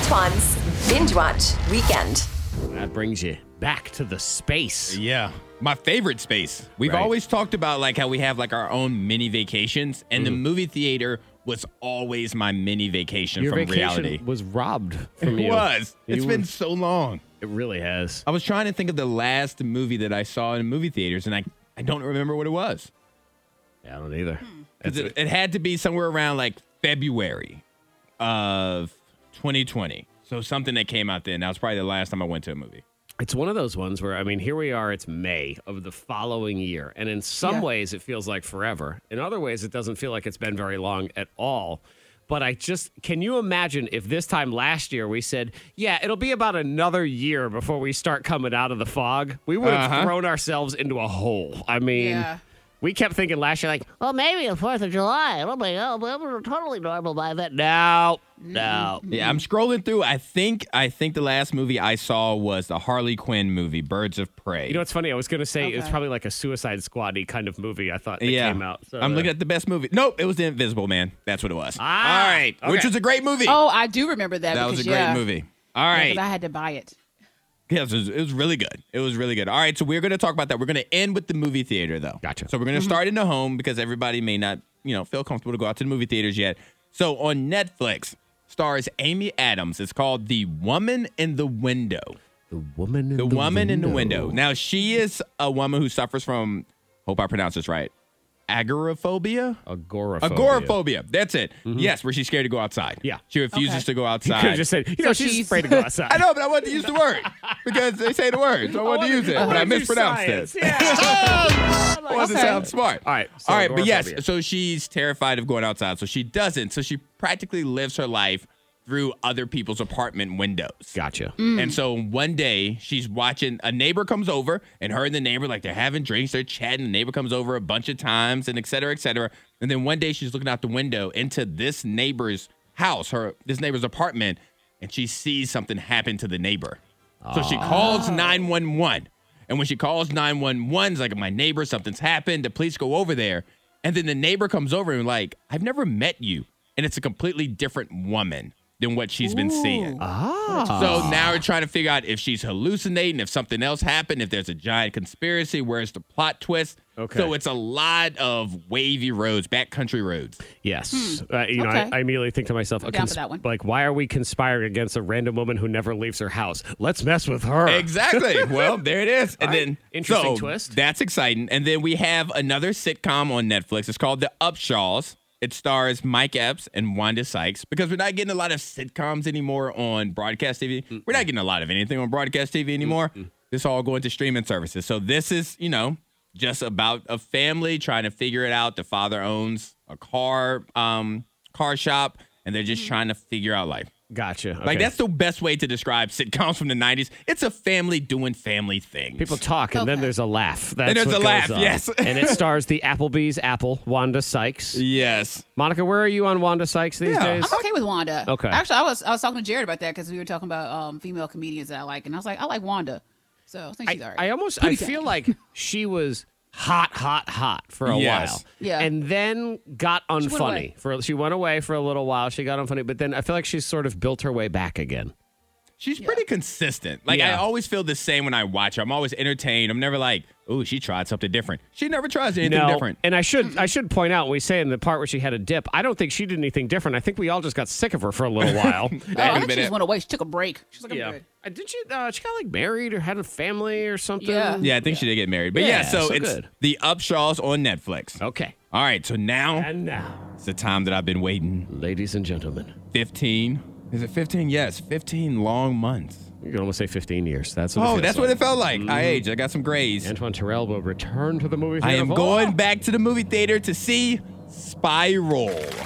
Antoine's Binge Watch Weekend. That brings you back to the space. Yeah. My favorite space. We've Right. always talked about like how we have like our own mini vacations, and the movie theater was always my mini vacation Your from vacation reality. was robbed from It you. was. It's You- been so long. It really has. I was trying to think of the last movie that I saw in movie theaters, and I don't remember what it was. Yeah, I don't either. 'Cause it had to be somewhere around like February of 2020. So something that came out then. That was probably the last time I went to a movie. It's one of those ones where, I mean, here we are, it's May of the following year. And in some ways, it feels like forever. In other ways, it doesn't feel like it's been very long at all. But can you imagine if this time last year we said, yeah, it'll be about another year before we start coming out of the fog? We would have thrown ourselves into a hole. I mean, we kept thinking last year, like, well, maybe the 4th of July. It'll be totally normal by then. No. Yeah, I'm scrolling through. I think the last movie I saw was the Harley Quinn movie, Birds of Prey. You know what's funny? I was going to say it's probably like a Suicide Squad-y kind of movie. I thought that came out. So, I'm looking at the best movie. Nope, it was The Invisible Man. That's what it was. All right. okay. Which was a great movie. Oh, I do remember that. That was a great movie. All right. Because I had to buy it. Yes, it was really good. It was really good. All right, so we're going to talk about that. We're going to end with the movie theater, though. Gotcha. So we're going to start in the home because everybody may not, feel comfortable to go out to the movie theaters yet. So on Netflix, stars Amy Adams. It's called The Woman in the Window. The Woman in the Woman in the Window. Now, she is a woman who suffers from, hope I pronounce this right, agoraphobia? Agoraphobia. That's it. Yes, where she's scared to go outside. Yeah. She refuses to go You outside. could have just said, she's afraid to go outside. I know, but I wanted to use the word because they say the word. So I wanted to use it, but I mispronounced it. Yeah. I wanted to sound smart. All right. So All right, but yes, agoraphobia. so she's terrified of going outside, so she doesn't. So she practically lives her life through other people's apartment windows. Gotcha. And so one day she's watching, a neighbor comes over, and her and the neighbor, like they're having drinks, they're chatting. The neighbor comes over a bunch of times, and et cetera, et cetera. And then one day she's looking out the window into this neighbor's house, this neighbor's apartment, and she sees something happen to the neighbor. So she calls 911. And when she calls 911, it's like, my neighbor, something's happened. The police go over there. And then the neighbor comes over and like, I've never met you. And it's a completely different woman than what she's been seeing. So now we're trying to figure out if she's hallucinating, if something else happened, if there's a giant conspiracy, where's the plot twist. Okay. So it's a lot of wavy roads, backcountry roads. Yes. Okay. I immediately think to myself, down for that one. like, why are we conspiring against a random woman who never leaves her house? Let's mess with her. Exactly. Well, there it is. And right. then Interesting twist. That's exciting. And then we have another sitcom on Netflix. It's called The Upshaws. It stars Mike Epps and Wanda Sykes because we're not getting a lot of sitcoms anymore on broadcast TV. We're not getting a lot of anything on broadcast TV anymore. This all going to streaming services. So this is, just about a family trying to figure it out. The father owns a car shop, and they're just trying to figure out life. Gotcha. Okay. Like, that's the best way to describe sitcoms from the 90s. It's a family doing family things. People talk, and then there's a laugh. That's And there's what a goes laugh, on. yes. And it stars the Applebee's apple, Wanda Sykes. Yes. Monica, where are you on Wanda Sykes these days? I'm okay with Wanda. Okay. Actually, I was talking to Jared about that because we were talking about female comedians that I like, and I was like, I like Wanda. So I think she's all right. I feel like she was hot for a Yes. while. Yeah. And then got unfunny. away. She went away for a little while. She got unfunny, but then I feel like she's sort of built her way back again. She's pretty consistent. Like, I Yeah. always feel the same when I watch her. I'm always entertained. I'm never like, ooh, she tried something different. She never tries anything different. And I should point out, when we say in the part where she had a dip, I don't think she did anything different. I think we all just got sick of her for a little while. I think she just went away. She took a break. She's like, I'm good. Did she? She got like married or had a family or something. Yeah, I think she did get married. But Yeah, so it's good. The Upshaws on Netflix. Okay. All right, so now And now, it's the time that I've been waiting. ladies and gentlemen, 15. Is it 15? Yes, 15 long months. you can almost say 15 years. That's what it Oh, feels that's like. what it felt like. I aged. I got some grays. Antoine Terrell will return to the movie I theater. am going back to the movie theater to see Spiral.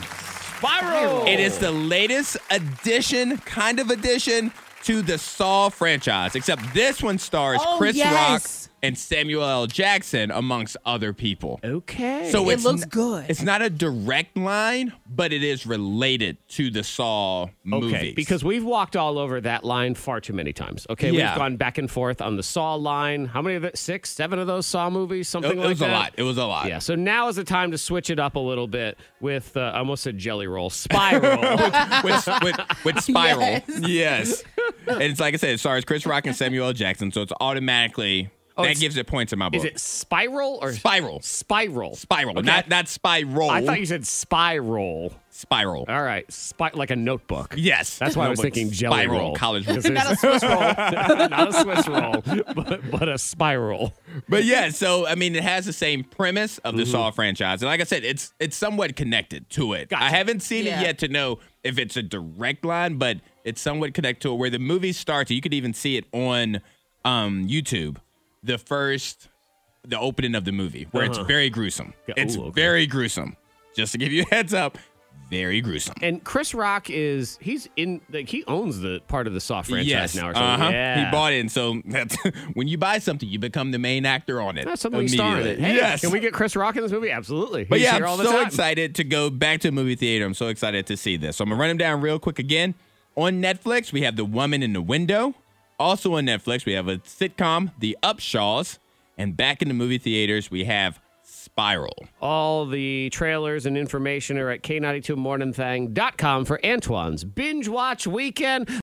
Spiral. It is the latest addition to the Saw franchise, except this one stars Chris Rock and Samuel L. Jackson, amongst other people. Okay. So It looks good. It's not a direct line, but it is related to the Saw movies. Okay, because we've walked all over that line far too many times. Okay, Yeah. we've gone back and forth on the Saw line. How many of it? 6, 7 of those Saw movies? Something it like was that? a lot. It was a lot. Yeah, so now is the time to switch it up a little bit with, I almost said jelly roll, Spiral. with Spiral. Yes. Yes. And it's like I said, it stars Chris Rock and Samuel L. Jackson, so it's automatically that it's- gives it points in my book. Is it Spiral or Spiral? Spiral. Spiral, Okay. not spiral. I thought you said Spiral. Spiral. All right, like a notebook. Yes, That's why I was No, but thinking jelly spiral, roll. college roll. 'Cause there's- Not a Swiss roll. not a Swiss roll, but a spiral. But yeah, so I mean, it has the same premise of the Mm-hmm. Saw franchise, and like I said, it's somewhat connected to it. Gotcha. I haven't seen Yeah. it yet to know if it's a direct line, but it's somewhat connected to it. Where the movie starts, you could even see it on YouTube. The opening of the movie, where it's very gruesome. Yeah, It's ooh, okay. very gruesome. Just to give you a heads up, very gruesome. And Chris Rock he owns the part of the Saw franchise Yes, now or something. Yeah. He bought it, and so that's, when you buy something, you become the main actor on it. That's something we star in it. immediately. Hey, yes. can we get Chris Rock in this movie? Absolutely. But He's yeah, here all I'm the so time. excited to go back to the movie theater. I'm so excited to see this. So I'm going to run them down real quick again. On Netflix, we have The Woman in the Window. Also on Netflix, we have a sitcom, The Upshaws. And back in the movie theaters, we have Spiral. All the trailers and information are at K92morningthang.com for Antoine's Binge Watch Weekend.